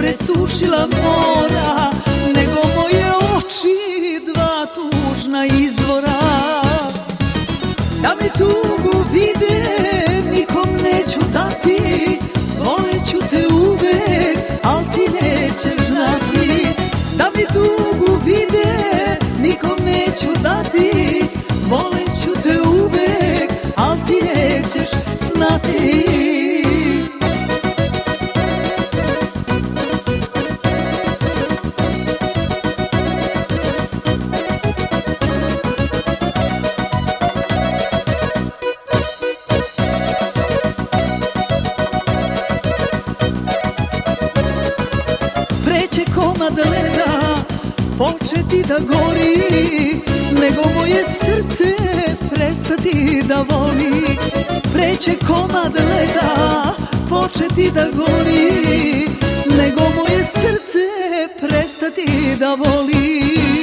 presušila mora, nego moje oči dva tužna izvora. Da mi tugu vide nikom neću dati, voleću te uvek, al ti nećeš znati. Da mi tugu vide nikom neću dati, voleću te uvek, al ti nećeš znati. Preće komad leda početi da gori, nego moje srce prestati da voli. Preće komad leda početi da gori, nego moje srce prestati da voli.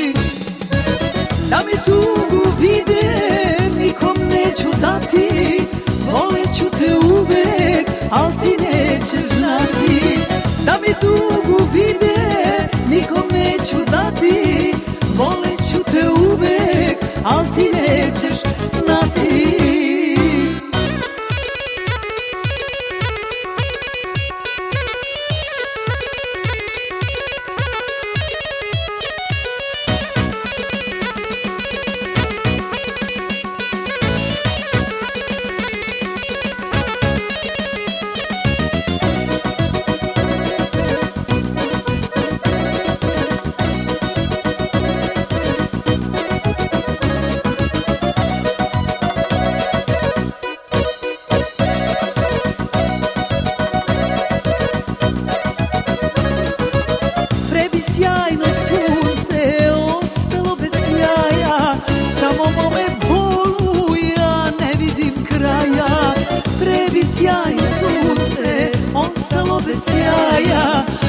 Da mi tugu vide nikom neću dati, voleću te uvek, al ti nećeš znati. Da mi tugu vide nikom neću dati, voleću te uvek, al ti nećeš znati. Sjajno sunce ostalo bez sjaja, samo mome bolu ja ne vidim kraja. Prebi sjajno sunce ostalo bez sjaja,